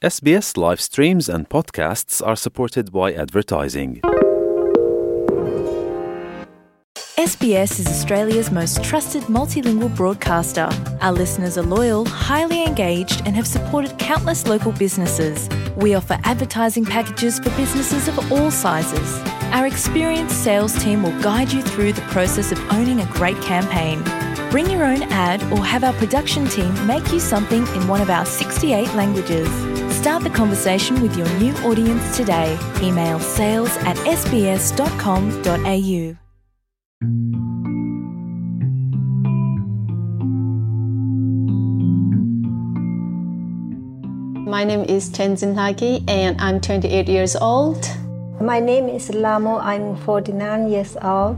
SBS live streams and podcasts are supported by advertising. SBS is Australia's most trusted multilingual broadcaster. Our listeners are loyal, highly engaged and have supported countless local businesses. We offer advertising packages for businesses of all sizes. Our experienced sales team will guide you through the process of owning a great campaign. Bring your own ad or have our production team make you something in one of our 68 languages. Start the conversation with your new audience today. Email sales@sbs.com.au. My name is Tenzin Nagi and I'm 28 years old. My name is Lamo. I'm 49 years old.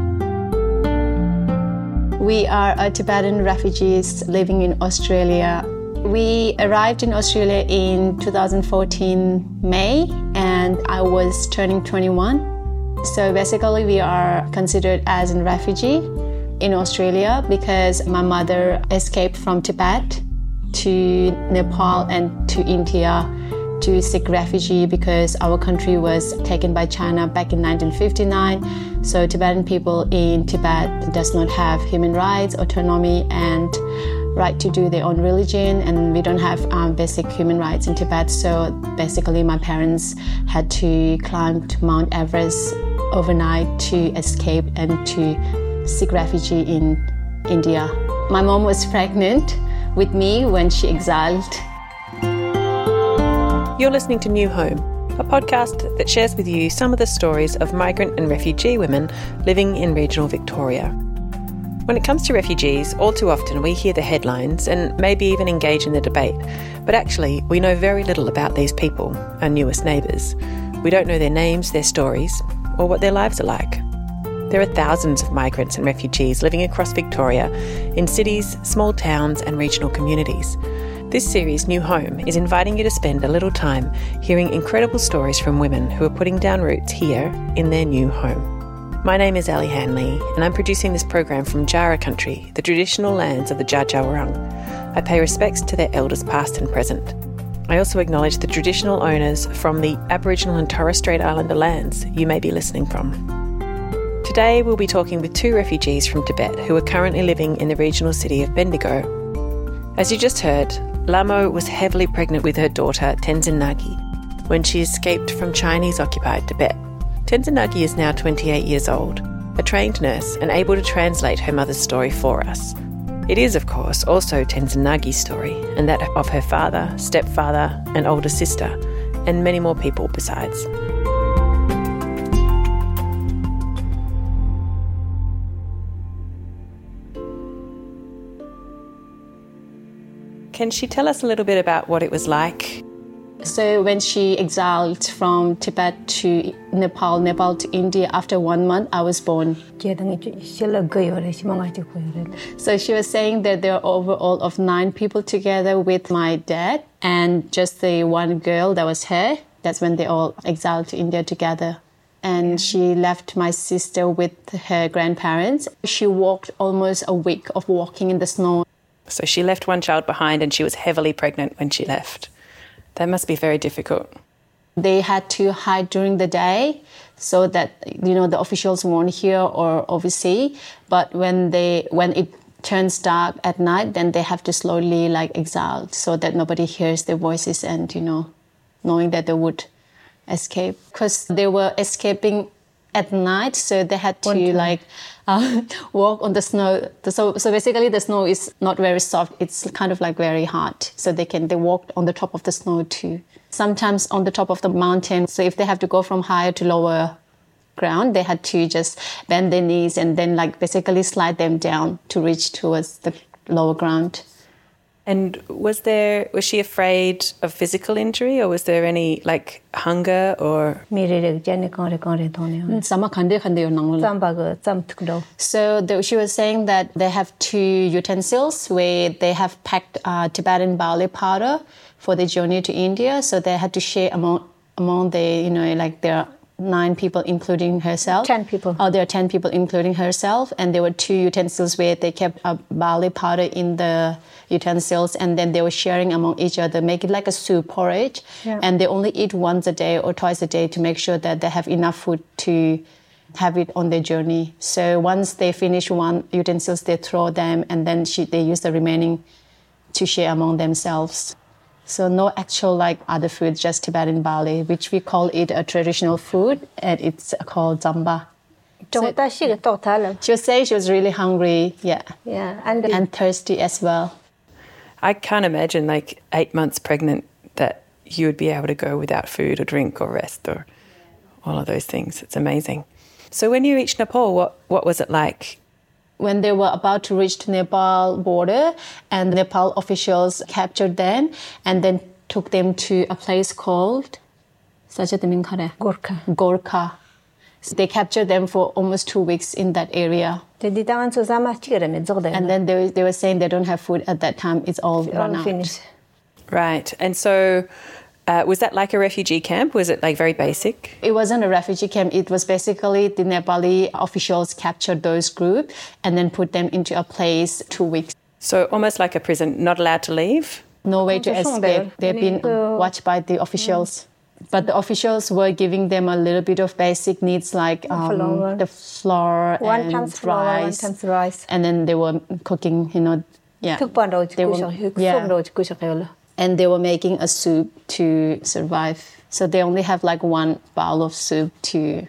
We are Tibetan refugees living in Australia. We arrived in Australia in 2014 May and I was turning 21. So basically we are considered as a refugee in Australia because my mother escaped from Tibet to Nepal and to India to seek refugee because our country was taken by China back in 1959. So Tibetan people in Tibet does not have human rights, autonomy and right to do their own religion, and we don't have basic human rights in Tibet. So basically my parents had to climb to Mount Everest overnight to escape and to seek refugee in India. My mom was pregnant with me when she exiled. You're listening to New Home, a podcast that shares with you some of the stories of migrant and refugee women living in regional Victoria. When it comes to refugees, all too often we hear the headlines and maybe even engage in the debate, but actually we know very little about these people, our newest neighbours. We don't know their names, their stories, or what their lives are like. There are thousands of migrants and refugees living across Victoria in cities, small towns and regional communities. This series, New Home, is inviting you to spend a little time hearing incredible stories from women who are putting down roots here in their new home. My name is Ali Hanley and I'm producing this program from Jara country, the traditional lands of the Dja Dja Wurrung. I pay respects to their elders past and present. I also acknowledge the traditional owners from the Aboriginal and Torres Strait Islander lands you may be listening from. Today we'll be talking with two refugees from Tibet who are currently living in the regional city of Bendigo. As you just heard, Lamo was heavily pregnant with her daughter Tenzin Nagi when she escaped from Chinese-occupied Tibet. Tenzin Nagi is now 28 years old, a trained nurse and able to translate her mother's story for us. It is, of course, also Tenzin Nagi's story and that of her father, stepfather and older sister, and many more people besides. Can she tell us a little bit about what it was like? So when she exiled from Tibet to Nepal, Nepal to India, after 1 month, I was born. So she was saying that there are overall of 9 people together with my dad and just the one girl that was her. That's when they all exiled to India together. And she left my sister with her grandparents. She walked almost a week of walking in the snow. So she left one child behind and she was heavily pregnant when she left. That must be very difficult. They had to hide during the day so that, the officials won't hear or oversee. But when it turns dark at night, then they have to slowly exile so that nobody hears their voices and, knowing that they would escape. Because they were escaping at night, so they had to walk on the snow. So basically the snow is not very soft. It's kind of very hard. So they walked on the top of the snow too. Sometimes on the top of the mountain. So if they have to go from higher to lower ground, they had to just bend their knees and then basically slide them down to reach towards the lower ground. And was she afraid of physical injury or was there any hunger or? So she was saying that they have 2 utensils where they have packed Tibetan barley powder for the journey to India. So they had to share among the, their 9 people, including herself. 10 people. Oh, there are 10 people, including herself. And there were 2 utensils where they kept a barley powder in the utensils, and then they were sharing among each other, make it like a soup porridge. Yeah. And they only eat once a day or twice a day to make sure that they have enough food to have it on their journey. So once they finish one utensils, they throw them, and then they use the remaining to share among themselves. So no actual like other foods, just Tibetan barley, which we call it a traditional food, and it's called zamba. She was saying she was really hungry, Yeah, and thirsty as well. I can't imagine like 8 months pregnant that you would be able to go without food or drink or rest or all of those things. It's amazing. So when you reached Nepal, what was it like? When they were about to reach the Nepal border, and Nepal officials captured them and then took them to a place called Gorkha. So they captured them for almost 2 weeks in that area. And then they were saying they don't have food at that time. It's all run out. Finished. Right. And so was that like a refugee camp? Was it like very basic? It wasn't a refugee camp. It was basically the Nepali officials captured those group and then put them into a place 2 weeks. So almost like a prison, not allowed to leave? No way to escape. They've been watched by the officials. But the officials were giving them a little bit of basic needs like the flour and rice. And then they were cooking, and they were making a soup to survive. So they only have like one bowl of soup to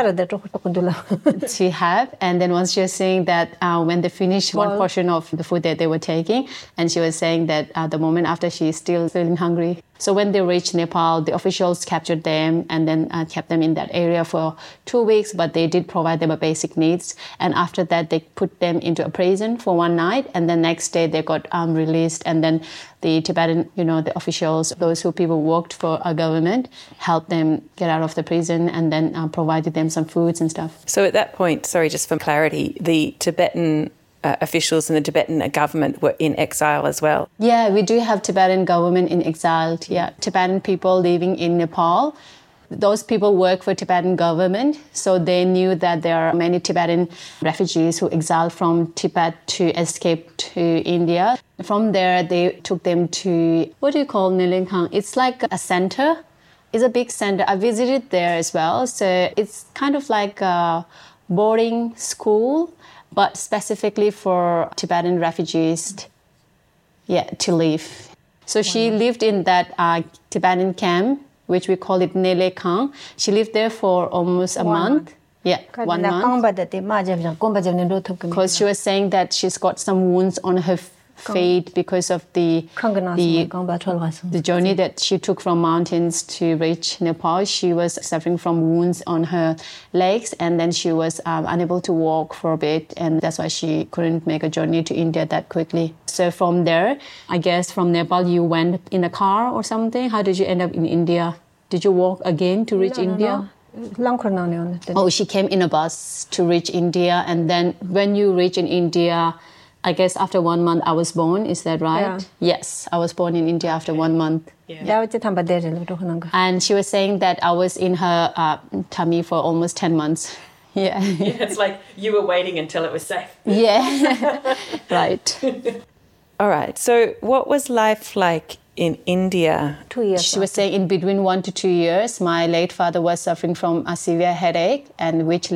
have. And then once she was saying that when they finished one portion of the food that they were taking, and she was saying that at the moment after she's still feeling hungry. So when they reached Nepal, the officials captured them and then kept them in that area for 2 weeks, but they did provide them a basic needs. And after that, they put them into a prison for one night, and the next day they got released. And then the Tibetan, the officials, those people worked for a government, helped them get out of the prison and then provided them some foods and stuff. So at that point, sorry, just for clarity, the Tibetan officials and the Tibetan government were in exile as well? Yeah, we do have Tibetan government in exile. Yeah, Tibetan people living in Nepal. Those people work for Tibetan government, so they knew that there are many Tibetan refugees who exiled from Tibet to escape to India. From there, they took them to, what do you call Nilekang? It's like a center. It's a big center. I visited there as well. So it's kind of like a boarding school, but specifically for Tibetan refugees, to live. So she lived in that Tibetan camp, which we call it Nilekang. She lived there for almost a month. Yeah, 1 month. Because she was saying that she's got some wounds on her feet because of the journey that she took from mountains to reach Nepal. She was suffering from wounds on her legs, and then she was unable to walk for a bit, and that's why she couldn't make a journey to India that quickly. So from there, I guess from Nepal you went in a car or something. How did you end up in India? Did you walk again to reach India? No. Oh, she came in a bus to reach India, and then when you reach in India, I guess after 1 month I was born, is that right? Yeah. Yes, I was born in India after 1 month. Yeah. And she was saying that I was in her tummy for almost 10 months. Yeah. It's like you were waiting until it was safe. Yeah, right. All right, so what was life like in India? 2 years. She was saying in between 1 to 2 years, my late father was suffering from a severe headache, and which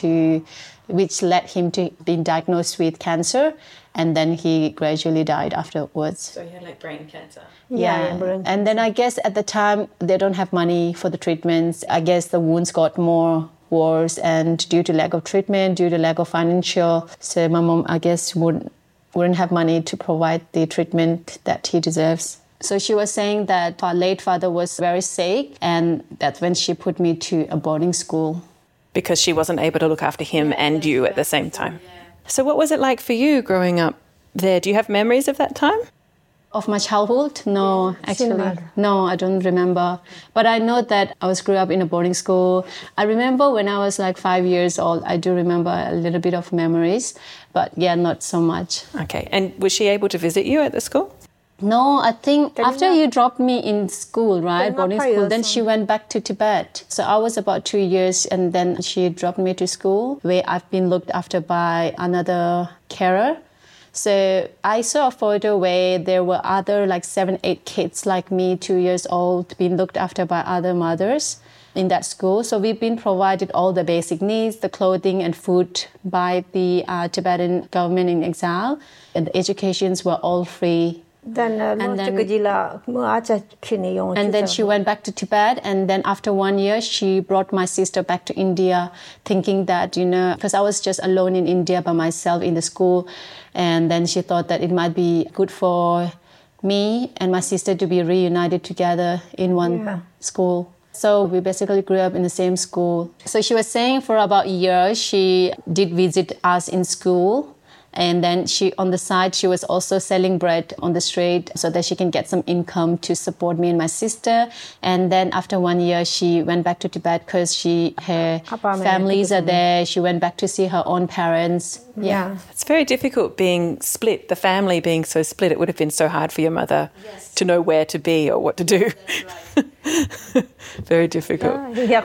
led him to be diagnosed with cancer, and then he gradually died afterwards. So he had like brain cancer. Yeah. And then I guess at the time they don't have money for the treatments. I guess the wounds got more worse, and due to lack of treatment, due to lack of financial, so my mom, I guess, wouldn't have money to provide the treatment that he deserves. So she was saying that her late father was very sick, and that's when she put me to a boarding school. Because she wasn't able to look after him and you at the same time. So what was it like for you growing up there? Do you have memories of that time? Of my childhood? No, actually. No, I don't remember. But I know that I grew up in a boarding school. I remember when I was like 5 years old, I do remember a little bit of memories, but not so much. Okay. And was she able to visit you at the school? No, I think after you dropped me in school, right, boarding school, then she went back to Tibet. So I was about 2 years and then she dropped me to school where I've been looked after by another carer. So I saw a photo where there were other 7-8 kids like me, 2 years old, being looked after by other mothers in that school. So we've been provided all the basic needs, the clothing and food by the Tibetan government in exile. And the educations were all free. And then she went back to Tibet, and then after 1 year she brought my sister back to India, thinking that, because I was just alone in India by myself in the school, and then she thought that it might be good for me and my sister to be reunited together in one school. So we basically grew up in the same school. So she was saying for about a year she did visit us in school. And then on the side, she was also selling bread on the street so that she can get some income to support me and my sister. And then after 1 year, she went back to Tibet because her families are there. She went back to see her own parents. Yeah. It's very difficult being split, the family being so split. It would have been so hard for your mother to know where to be or what to do. Right. Very difficult.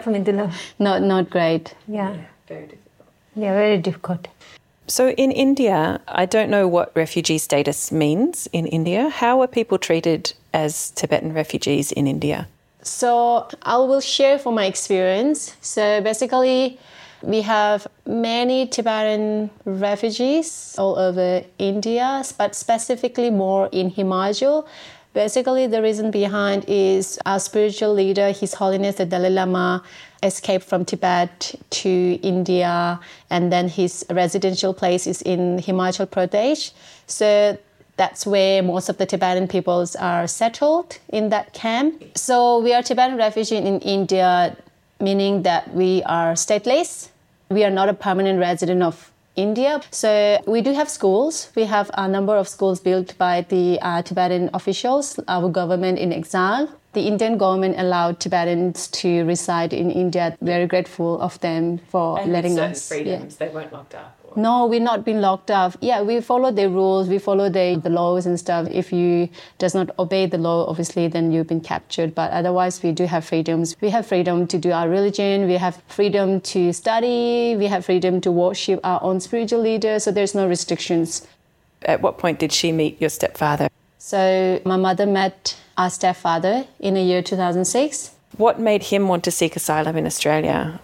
Not great. Yeah. Very difficult. Yeah, very difficult. So in India, I don't know what refugee status means in India. How are people treated as Tibetan refugees in India? So I will share from my experience. So basically, we have many Tibetan refugees all over India, but specifically more in Himachal. Basically, the reason behind is our spiritual leader, His Holiness the Dalai Lama, escaped from Tibet to India, and then his residential place is in Himachal Pradesh. So that's where most of the Tibetan peoples are settled in that camp. So we are Tibetan refugees in India, meaning that we are stateless. We are not a permanent resident of India. So we do have schools. We have a number of schools built by the Tibetan officials, our government in exile. The Indian government allowed Tibetans to reside in India. Very grateful of them for letting us. Freedoms, they weren't locked up? Or? No, we're not being locked up. Yeah, we follow the rules, we follow the laws and stuff. If you does not obey the law, obviously, then you've been captured. But otherwise, we do have freedoms. We have freedom to do our religion. We have freedom to study. We have freedom to worship our own spiritual leaders. So there's no restrictions. At what point did she meet your stepfather? So my mother met our stepfather in the year 2006. What made him want to seek asylum in Australia?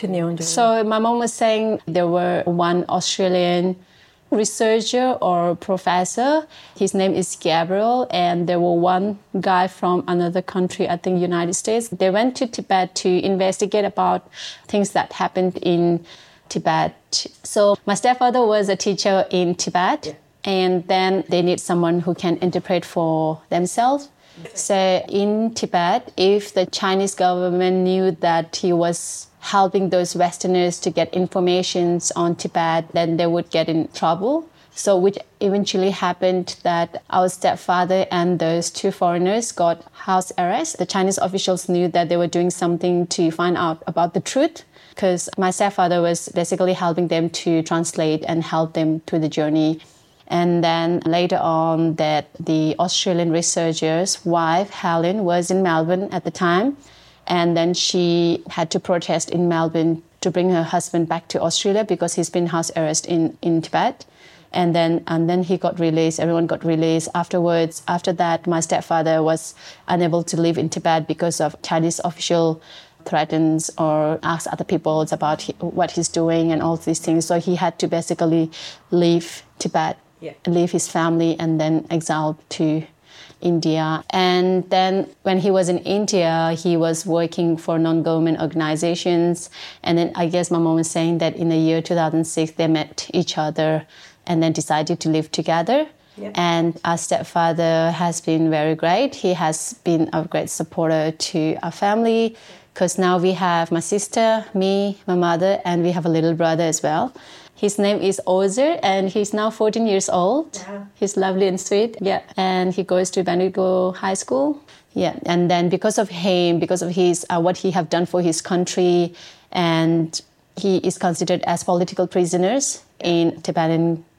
So my mom was saying there were one Australian researcher or professor. His name is Gabriel, and there were one guy from another country, I think United States. They went to Tibet to investigate about things that happened in Tibet. So my stepfather was a teacher in Tibet. Yeah. And then they need someone who can interpret for themselves. Okay. So in Tibet, if the Chinese government knew that he was helping those Westerners to get information on Tibet, then they would get in trouble. So which eventually happened that our stepfather and those two foreigners got house arrest. The Chinese officials knew that they were doing something to find out about the truth, because my stepfather was basically helping them to translate and help them through the journey. And then later on that the Australian researcher's wife, Helen, was in Melbourne at the time. And then she had to protest in Melbourne to bring her husband back to Australia because he's been house arrested in Tibet. And then he got released, everyone got released. After that, my stepfather was unable to live in Tibet because of Chinese official threatens or asks other people about what he's doing and all these things. So he had to basically leave Tibet. Yeah. Leave his family and then exile to India. And then when he was in India, he was working for non-government organizations. And then I guess my mom was saying that in the year 2006, they met each other and then decided to live together. Yeah. And our stepfather has been very great. He has been a great supporter to our family because now we have my sister, me, my mother, and we have a little brother as well. His name is Ozer, and he's now 14 years old. Yeah. He's lovely and sweet. Yeah, and he goes to Bendigo High School. Yeah, and then because of him, because of his what he have done for his country, and he is considered as political prisoners in Tibetan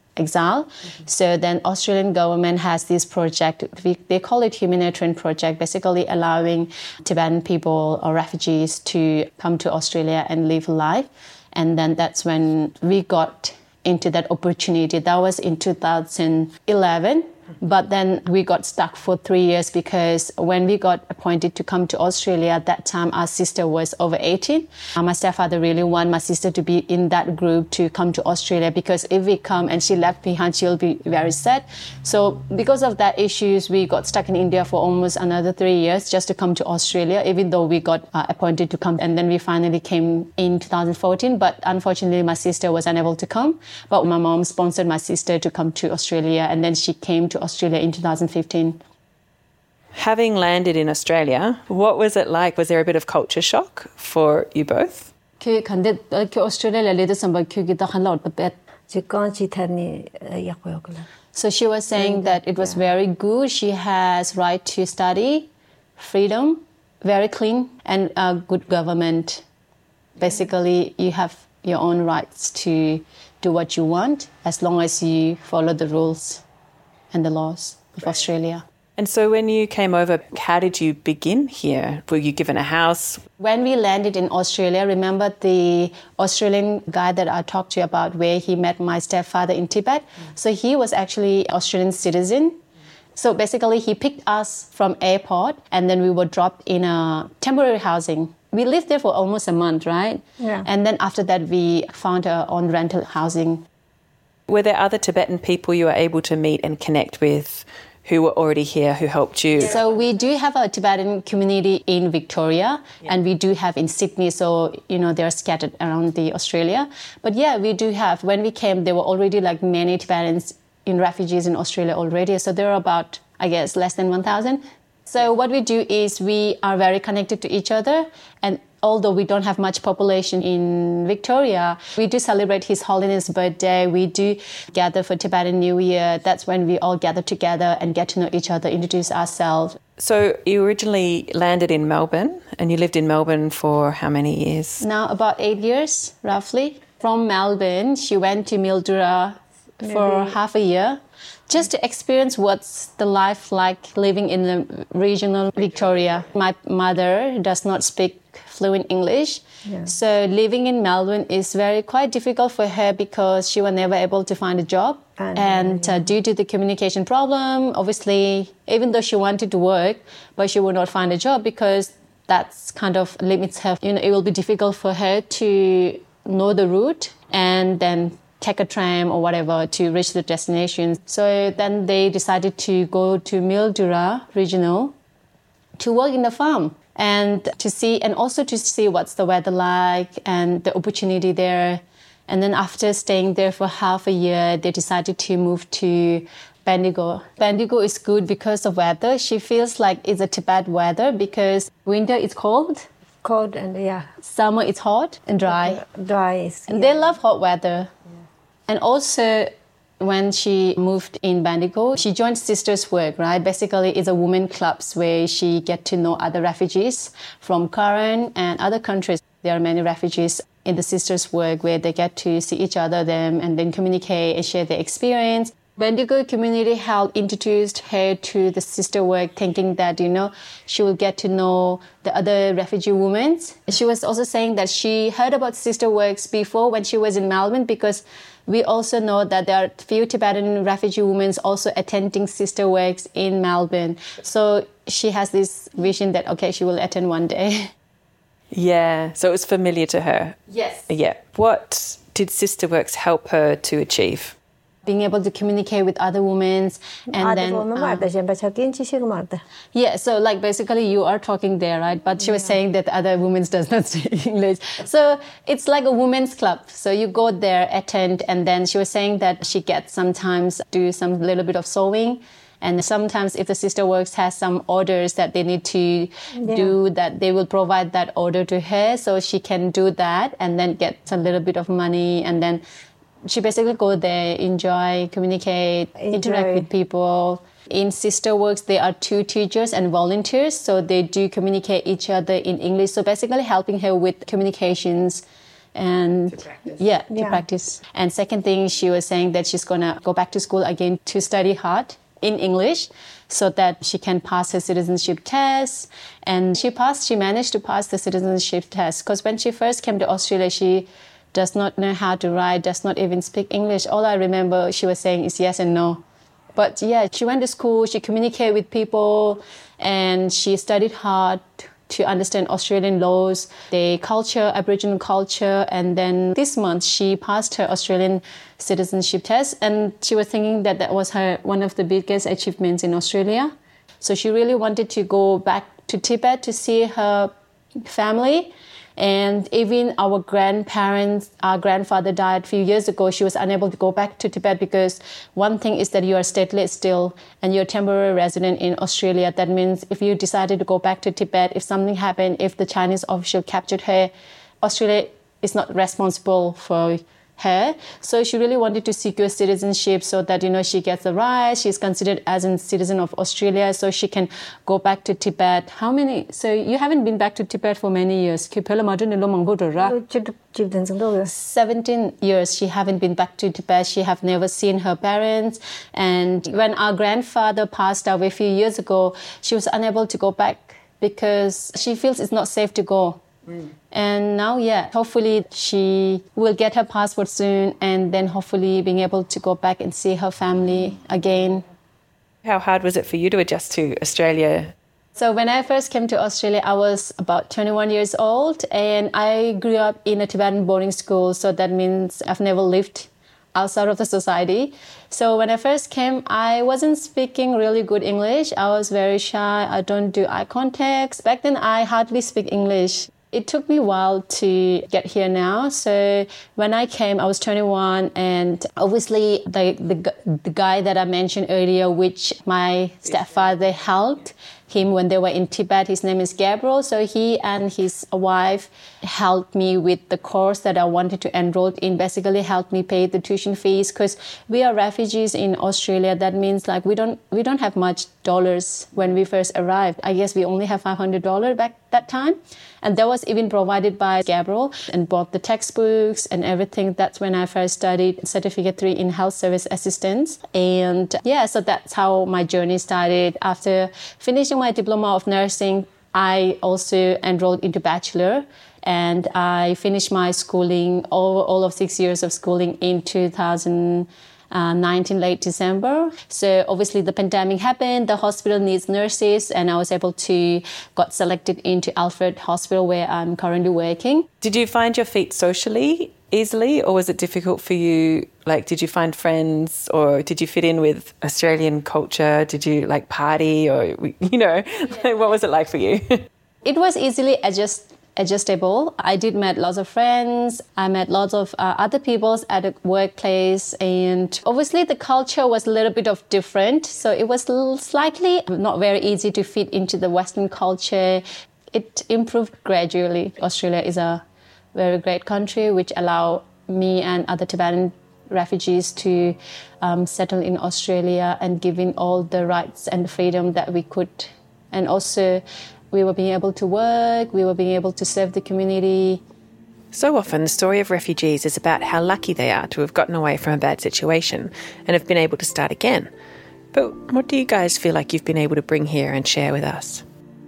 exile. So then Australian government has this project, they call it humanitarian project, basically allowing Tibetan people or refugees to come to Australia and live life. And then that's when we got into that opportunity. That was in 2011. But then we got stuck for 3 years because when we got appointed to come to Australia, at that time our sister was over 18. My stepfather really wanted my sister to be in that group to come to Australia, because if we come and she left behind, she'll be very sad. So because of that issues, we got stuck in India for almost another 3 years just to come to Australia, even though we got appointed to come. And then we finally came in 2014. But unfortunately, my sister was unable to come. But my mom sponsored my sister to come to Australia, and then she came to Australia in 2015. Having landed in Australia, what was it like? Was there a bit of culture shock for you both? So she was saying that it was very good. She has right to study, freedom, very clean, and a good government. Basically, you have your own rights to do what you want as long as you follow the rules and the laws of Australia. And so when you came over, how did you begin here? Were you given a house? When we landed in Australia, remember the Australian guy that I talked to you about, where he met my stepfather in Tibet? So he was actually Australian citizen. So basically he picked us from airport, and then we were dropped in a temporary housing. We lived there for almost a month, right? Yeah. And then after that, we found our own rental housing. Were there other Tibetan people you were able to meet and connect with who were already here, who helped you? So we do have a Tibetan community in Victoria, and we do have in Sydney. So, they're scattered around the Australia. But yeah, we do have. When we came, there were already like many Tibetans in refugees in Australia already. So there are about, I guess, less than 1,000. So what we do is we are very connected to each other. And although we don't have much population in Victoria, we do celebrate His Holiness' birthday. We do gather for Tibetan New Year. That's when we all gather together and get to know each other, introduce ourselves. So you originally landed in Melbourne, and you lived in Melbourne for how many years? Now about 8 years, roughly. From Melbourne, she went to Mildura for half a year, just to experience what's the life like living in the regional Victoria. My mother does not speak fluent English, so living in Melbourne is quite difficult for her because she was never able to find a job. And due to the communication problem, obviously, even though she wanted to work, but she would not find a job because that's kind of limits her. It will be difficult for her to know the route and then take a tram or whatever to reach the destination. So then they decided to go to Mildura Regional to work in the farm and also to see what's the weather like and the opportunity there. And then after staying there for half a year, they decided to move to Bendigo. Bendigo is good because of weather. She feels like it's a Tibet weather because winter is cold. Cold and Summer is hot and dry. And they love hot weather. And also, when she moved in Bendigo, she joined Sisters Work, right? Basically, it's a women clubs where she get to know other refugees from Karen and other countries. There are many refugees in the Sisters Work where they get to see each other, and then communicate and share their experience. Bendigo Community Health introduced her to the Sister Work, thinking that, she will get to know the other refugee women. She was also saying that she heard about Sister Works before when she was in Melbourne, because we also know that there are few Tibetan refugee women also attending Sister Works in Melbourne. So she has this vision that, okay, she will attend one day. Yeah, so it was familiar to her. Yes. Yeah. What did Sister Works help her to achieve? Being able to communicate with other women and so like basically you are talking there, right? But she was saying that other women does not speak English. So it's like a women's club. So you go there, attend, and then she was saying that she gets sometimes do some little bit of sewing. And sometimes if the Sister Works has some orders that they need to do, that they will provide that order to her so she can do that and then get a little bit of money, and then she basically go there, enjoy, communicate, interact with people. In Sister Works, there are 2 teachers and volunteers, so they do communicate each other in English. So basically helping her with communications and to practice. And second thing, she was saying that she's going to go back to school again to study hard in English so that she can pass her citizenship test. And she managed to pass the citizenship test, because when she first came to Australia, she does not know how to write, does not even speak English. All I remember she was saying is yes and no. But yeah, she went to school, she communicated with people, and she studied hard to understand Australian laws, the culture, Aboriginal culture. And then this month she passed her Australian citizenship test, and she was thinking that that was her one of the biggest achievements in Australia. So she really wanted to go back to Tibet to see her family. And even our grandfather died a few years ago. She was unable to go back to Tibet because one thing is that you are stateless still and you're a temporary resident in Australia. That means if you decided to go back to Tibet, if something happened, if the Chinese official captured her, Australia is not responsible for her. So she really wanted to secure citizenship so that, she gets the rights. She's considered as a citizen of Australia, so she can go back to Tibet. So you haven't been back to Tibet for many years. 17 years she haven't been back to Tibet. She have never seen her parents. And when our grandfather passed away a few years ago, she was unable to go back because she feels it's not safe to go. And now, hopefully she will get her passport soon, and then hopefully being able to go back and see her family again. How hard was it for you to adjust to Australia? So when I first came to Australia, I was about 21 years old, and I grew up in a Tibetan boarding school. So that means I've never lived outside of the society. So when I first came, I wasn't speaking really good English. I was very shy. I don't do eye contact. Back then, I hardly speak English. It took me a while to get here now. So when I came, I was 21, and obviously the guy that I mentioned earlier, which my stepfather helped him when they were in Tibet, his name is Gabriel. So he and his wife helped me with the course that I wanted to enroll in, basically helped me pay the tuition fees, because we are refugees in Australia. That means we don't have much dollars when we first arrived. I guess we only have $500 back that time. And that was even provided by Gabriel, and bought the textbooks and everything. That's when I first studied Certificate 3 in Health Service Assistance. And so that's how my journey started. After finishing my diploma of nursing, I also enrolled into bachelor, and I finished my schooling, all of 6 years of schooling in 2019, late December. So obviously the pandemic happened, the hospital needs nurses, and I was able to got selected into Alfred Hospital, where I'm currently working. Did you find your feet socially easily, or was it difficult for you? Did you find friends, or did you fit in with Australian culture? Did you party, or, what was it like for you? It was easily adjustable. I did met lots of friends. I met lots of other people at the workplace, and obviously the culture was a little bit of different. So it was slightly not very easy to fit into the Western culture. It improved gradually. Australia is a very great country which allow me and other Tibetan refugees to settle in Australia and giving all the rights and freedom that we could. And also we were being able to work, we were being able to serve the community. So often the story of refugees is about how lucky they are to have gotten away from a bad situation and have been able to start again. But what do you guys feel like you've been able to bring here and share with us?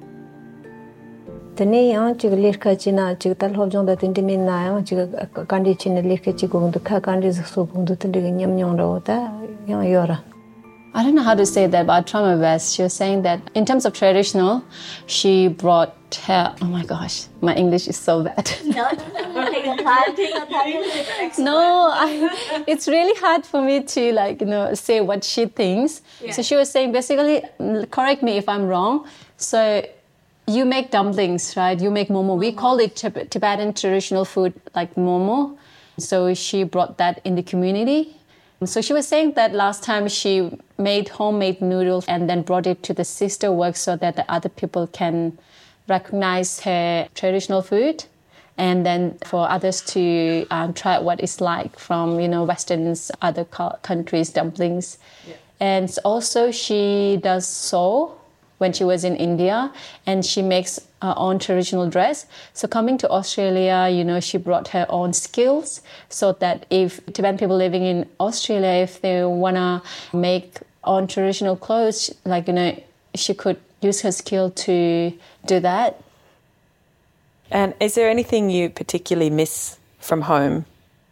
Tani yang chiga lirka china chiga tal hobjong da tindimi na yang chiga kandi china lirka chiga ka kandi so bundu tindiga nyam nyong ro ta yang yora. I don't know how to say that, but I try my best. She was saying that in terms of traditional, she brought her, oh my gosh, my English is so bad. It's really hard for me to say what she thinks. Yeah. So she was saying basically, correct me if I'm wrong. So you make dumplings, right? You make momo. We call it Tibetan traditional food like momo. So she brought that in the community. So she was saying that last time she made homemade noodles and then brought it to the sister work so that the other people can recognize her traditional food, and then for others to try what it's like from, Western's other countries' dumplings. Yeah. And also she does sew when she was in India, and she makes her own traditional dress. So coming to Australia, she brought her own skills so that if Tibetan people living in Australia, if they want to make own traditional clothes, she could use her skill to do that. And is there anything you particularly miss from home?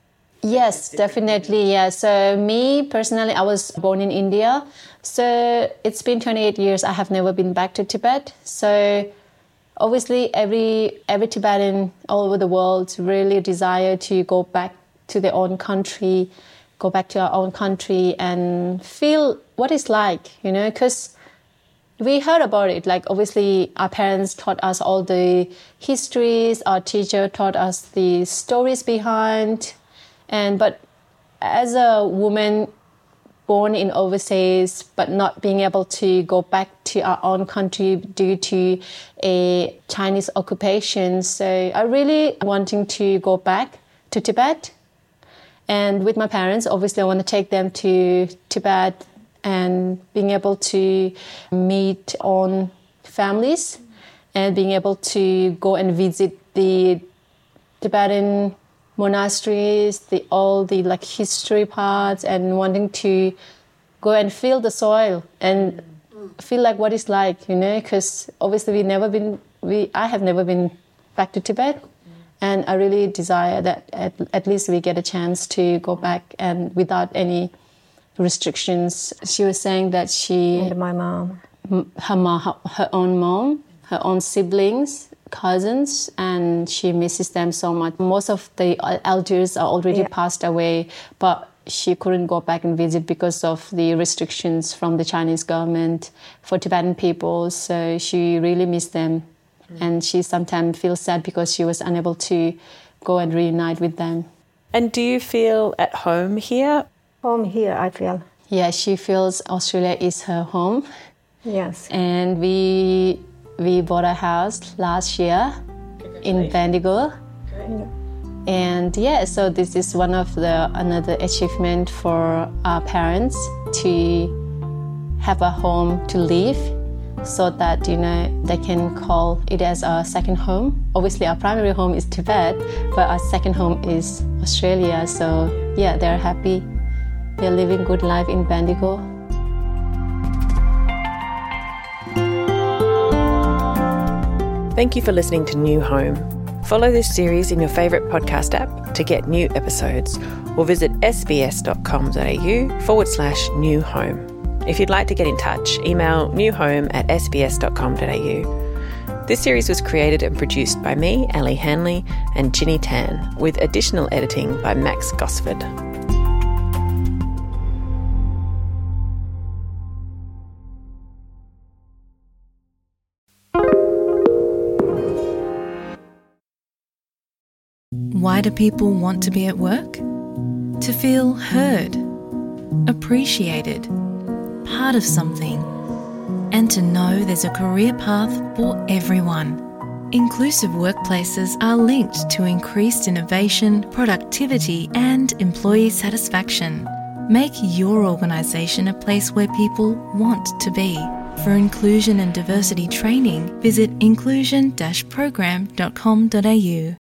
Yes, definitely. Yeah. So me personally, I was born in India. So it's been 28 years. I have never been back to Tibet. So obviously every Tibetan all over the world really desire to go back to their own country, go back to our own country and feel what it's like, because we heard about it. Like, obviously, our parents taught us all the histories. Our teacher taught us the stories behind. But as a woman born in overseas, but not being able to go back to our own country due to a Chinese occupation, so I really wanting to go back to Tibet. And with my parents, obviously, I want to take them to Tibet and being able to meet own families and being able to go and visit the Tibetan monasteries, all the history parts, and wanting to go and feel the soil and feel like what it's like, because obviously I have never been back to Tibet, and I really desire that at least we get a chance to go back and without any restrictions. She was saying that And my mom. Her own mom, her own siblings, cousins, and she misses them so much. Most of the elders are already passed away, but she couldn't go back and visit because of the restrictions from the Chinese government for Tibetan people. So she really missed them. And she sometimes feels sad because she was unable to go and reunite with them. And do you feel at home here? Home here, I feel. Yeah, she feels Australia is her home. Yes. And we bought a house last year in Bendigo. And so this is one of another achievement for our parents to have a home to live, so that they can call it as a second home. Obviously our primary home is Tibet, but our second home is Australia. So they're happy. They're living good life in Bendigo. Thank you for listening to New Home. Follow this series in your favourite podcast app to get new episodes, or visit sbs.com.au/new home. If you'd like to get in touch, email newhome@sbs.com.au. This series was created and produced by me, Ali Hanley, and Ginny Tan, with additional editing by Max Gosford. Why do people want to be at work? To feel heard, appreciated, part of something, and to know there's a career path for everyone. Inclusive workplaces are linked to increased innovation, productivity, and employee satisfaction. Make your organisation a place where people want to be. For inclusion and diversity training, visit inclusion-program.com.au.